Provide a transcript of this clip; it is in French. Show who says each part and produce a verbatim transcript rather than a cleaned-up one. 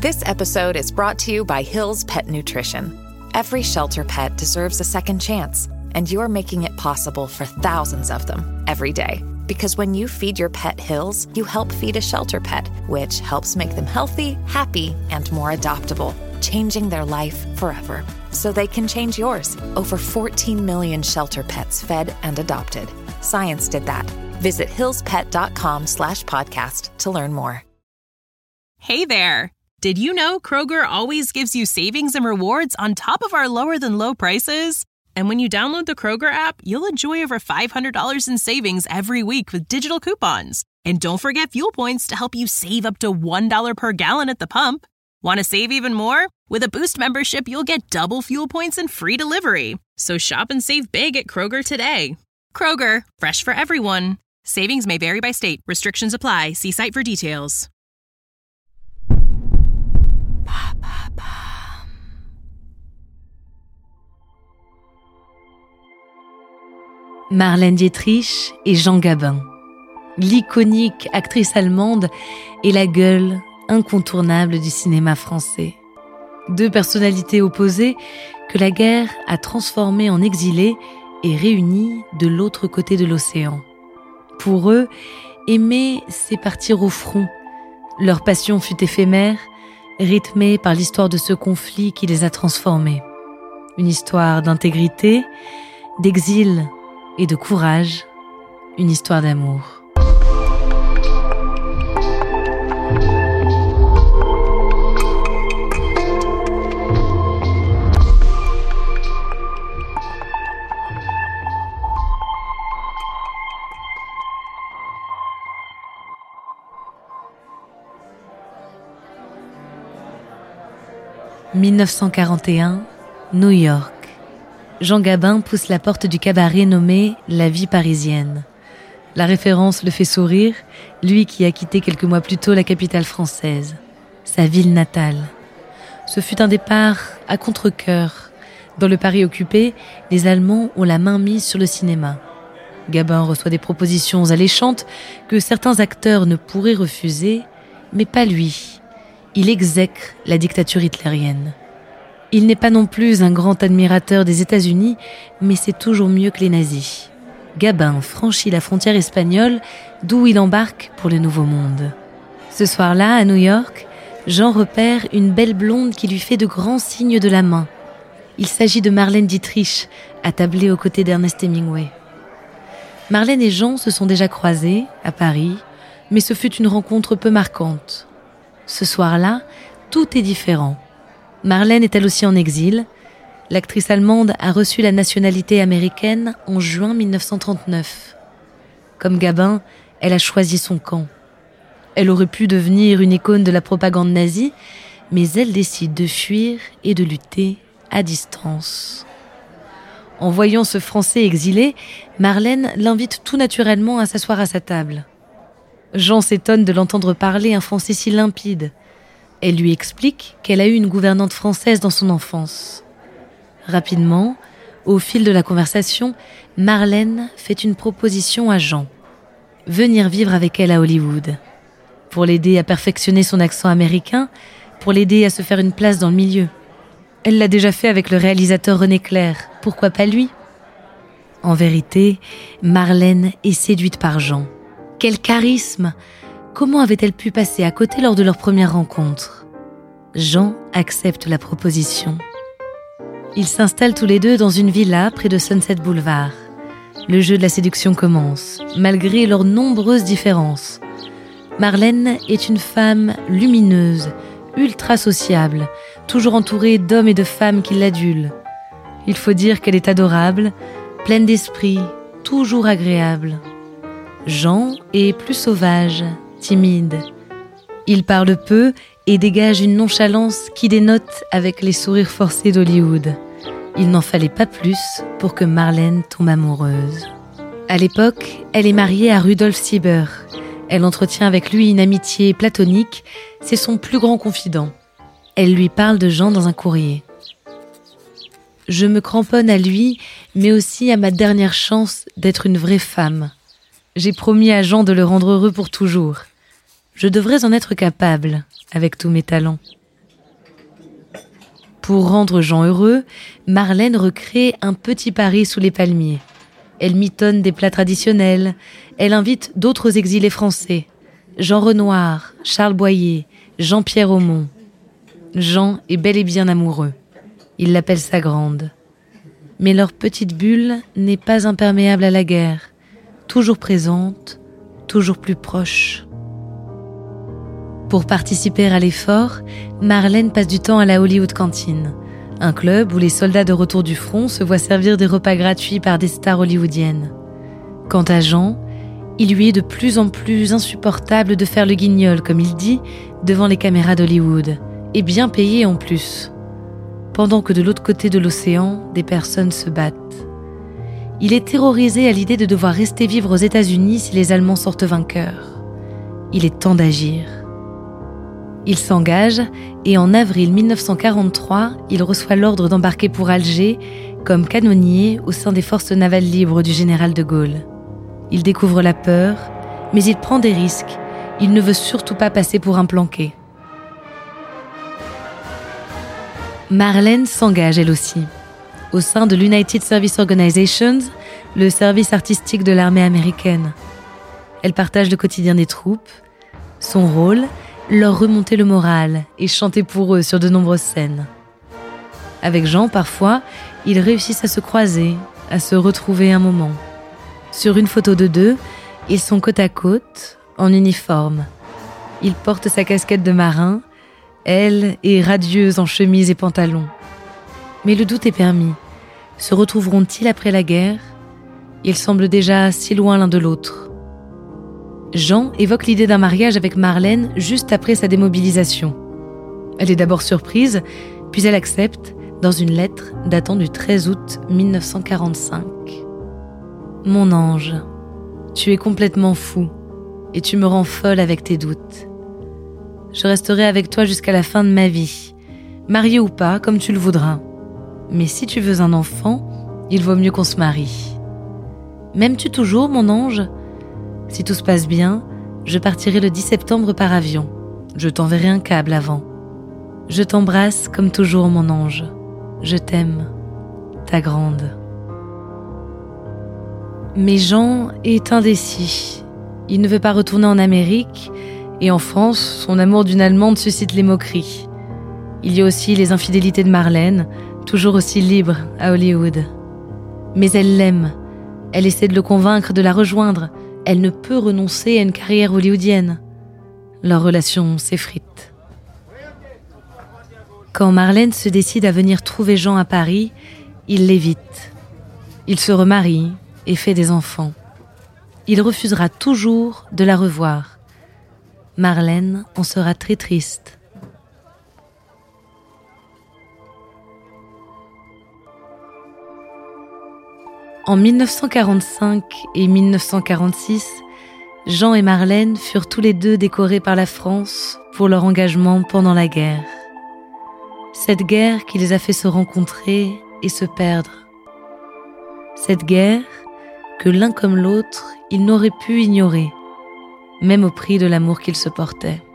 Speaker 1: This episode is brought to you by Hill's Pet Nutrition. Every shelter pet deserves a second chance, and you're making it possible for thousands of them every day. Because when you feed your pet Hill's, you help feed a shelter pet, which helps make them healthy, happy, and more adoptable, changing their life forever. So they can change yours. Over fourteen million shelter pets fed and adopted. Science did that. Visit hillspet.com slash podcast to learn more.
Speaker 2: Hey there! Did you know Kroger always gives you savings and rewards on top of our lower-than-low prices? And when you download the Kroger app, you'll enjoy over five hundred dollars in savings every week with digital coupons. And don't forget fuel points to help you save up to one dollar per gallon at the pump. Want to save even more? With a Boost membership, you'll get double fuel points and free delivery. So shop and save big at Kroger today. Kroger, fresh for everyone. Savings may vary by state. Restrictions apply. See site for details.
Speaker 3: Marlène Dietrich et Jean Gabin, l'iconique actrice allemande et la gueule incontournable du cinéma français. Deux personnalités opposées que la guerre a transformées en exilées et réunies de l'autre côté de l'océan. Pour eux, aimer, c'est partir au front. Leur passion fut éphémère, rythmée par l'histoire de ce conflit qui les a transformés. Une histoire d'intégrité, d'exil et de courage, une histoire d'amour. dix-neuf cent quarante et un, New York. Jean Gabin pousse la porte du cabaret nommé La Vie Parisienne. La référence le fait sourire, lui qui a quitté quelques mois plus tôt la capitale française, sa ville natale. Ce fut un départ à contre-cœur. Dans le Paris occupé, les Allemands ont la main mise sur le cinéma. Gabin reçoit des propositions alléchantes que certains acteurs ne pourraient refuser, mais pas lui. Il exècre la dictature hitlérienne. Il n'est pas non plus un grand admirateur des États-Unis, mais c'est toujours mieux que les nazis. Gabin franchit la frontière espagnole, d'où il embarque pour le Nouveau Monde. Ce soir-là, à New York, Jean repère une belle blonde qui lui fait de grands signes de la main. Il s'agit de Marlène Dietrich, attablée aux côtés d'Ernest Hemingway. Marlène et Jean se sont déjà croisés, à Paris, mais ce fut une rencontre peu marquante. Ce soir-là, tout est différent. Marlène est elle aussi en exil. L'actrice allemande a reçu la nationalité américaine en juin dix-neuf cent trente-neuf. Comme Gabin, elle a choisi son camp. Elle aurait pu devenir une icône de la propagande nazie, mais elle décide de fuir et de lutter à distance. En voyant ce Français exilé, Marlène l'invite tout naturellement à s'asseoir à sa table. Jean s'étonne de l'entendre parler un français si limpide. Elle lui explique qu'elle a eu une gouvernante française dans son enfance. Rapidement, au fil de la conversation, Marlène fait une proposition à Jean. Venir vivre avec elle à Hollywood. Pour l'aider à perfectionner son accent américain, pour l'aider à se faire une place dans le milieu. Elle l'a déjà fait avec le réalisateur René Clair, pourquoi pas lui ? En vérité, Marlène est séduite par Jean. Quel charisme ! Comment avait-elle pu passer à côté lors de leur première rencontre ? Jean accepte la proposition. Ils s'installent tous les deux dans une villa près de Sunset Boulevard. Le jeu de la séduction commence, malgré leurs nombreuses différences. Marlène est une femme lumineuse, ultra sociable, toujours entourée d'hommes et de femmes qui l'adulent. Il faut dire qu'elle est adorable, pleine d'esprit, toujours agréable. Jean est plus sauvage, timide. Il parle peu et dégage une nonchalance qui dénote avec les sourires forcés d'Hollywood. Il n'en fallait pas plus pour que Marlène tombe amoureuse. À l'époque, elle est mariée à Rudolf Sieber. Elle entretient avec lui une amitié platonique, c'est son plus grand confident. Elle lui parle de Jean dans un courrier. « Je me cramponne à lui, mais aussi à ma dernière chance d'être une vraie femme. J'ai promis à Jean de le rendre heureux pour toujours. Je devrais en être capable, avec tous mes talents. Pour rendre Jean heureux, Marlène recrée un petit Paris sous les palmiers. Elle mitonne des plats traditionnels, elle invite d'autres exilés français. Jean Renoir, Charles Boyer, Jean-Pierre Aumont. Jean est bel et bien amoureux. Il l'appelle sa grande. Mais leur petite bulle n'est pas imperméable à la guerre, toujours présente, toujours plus proche. Pour participer à l'effort, Marlène passe du temps à la Hollywood Canteen, un club où les soldats de retour du front se voient servir des repas gratuits par des stars hollywoodiennes. Quant à Jean, il lui est de plus en plus insupportable de faire le guignol, comme il dit, devant les caméras d'Hollywood, et bien payé en plus. Pendant que de l'autre côté de l'océan, des personnes se battent. Il est terrorisé à l'idée de devoir rester vivre aux États-Unis si les Allemands sortent vainqueurs. Il est temps d'agir. Il s'engage et en avril mille neuf cent quarante-trois, il reçoit l'ordre d'embarquer pour Alger comme canonnier au sein des forces navales libres du général de Gaulle. Il découvre la peur, mais il prend des risques. Il ne veut surtout pas passer pour un planqué. Marlène s'engage elle aussi. Au sein de l'United Service Organizations, le service artistique de l'armée américaine. Elle partage le quotidien des troupes. Son rôle, leur remonter le moral et chanter pour eux sur de nombreuses scènes. Avec Jean, parfois, ils réussissent à se croiser, à se retrouver un moment. Sur une photo de deux, ils sont côte à côte, en uniforme. Il porte sa casquette de marin, elle est radieuse en chemise et pantalon. Mais le doute est permis. Se retrouveront-ils après la guerre ? Ils semblent déjà si loin l'un de l'autre. Jean évoque l'idée d'un mariage avec Marlène juste après sa démobilisation. Elle est d'abord surprise, puis elle accepte dans une lettre datant du treize août mille neuf cent quarante-cinq. « Mon ange, tu es complètement fou et tu me rends folle avec tes doutes. Je resterai avec toi jusqu'à la fin de ma vie, mariée ou pas, comme tu le voudras. Mais si tu veux un enfant, il vaut mieux qu'on se marie. M'aimes-tu toujours, mon ange ? Si tout se passe bien, je partirai le dix septembre par avion. Je t'enverrai un câble avant. Je t'embrasse comme toujours, mon ange. Je t'aime, ta grande. » Mais Jean est indécis. Il ne veut pas retourner en Amérique, et en France, son amour d'une Allemande suscite les moqueries. Il y a aussi les infidélités de Marlène, toujours aussi libre à Hollywood. Mais elle l'aime. Elle essaie de le convaincre de la rejoindre. Elle ne peut renoncer à une carrière hollywoodienne. Leur relation s'effrite. Quand Marlène se décide à venir trouver Jean à Paris, il l'évite. Il se remarie et fait des enfants. Il refusera toujours de la revoir. Marlène en sera très triste. En mille neuf cent quarante-cinq et mille neuf cent quarante-six, Jean et Marlène furent tous les deux décorés par la France pour leur engagement pendant la guerre. Cette guerre qui les a fait se rencontrer et se perdre. Cette guerre que l'un comme l'autre, ils n'auraient pu ignorer, même au prix de l'amour qu'ils se portaient.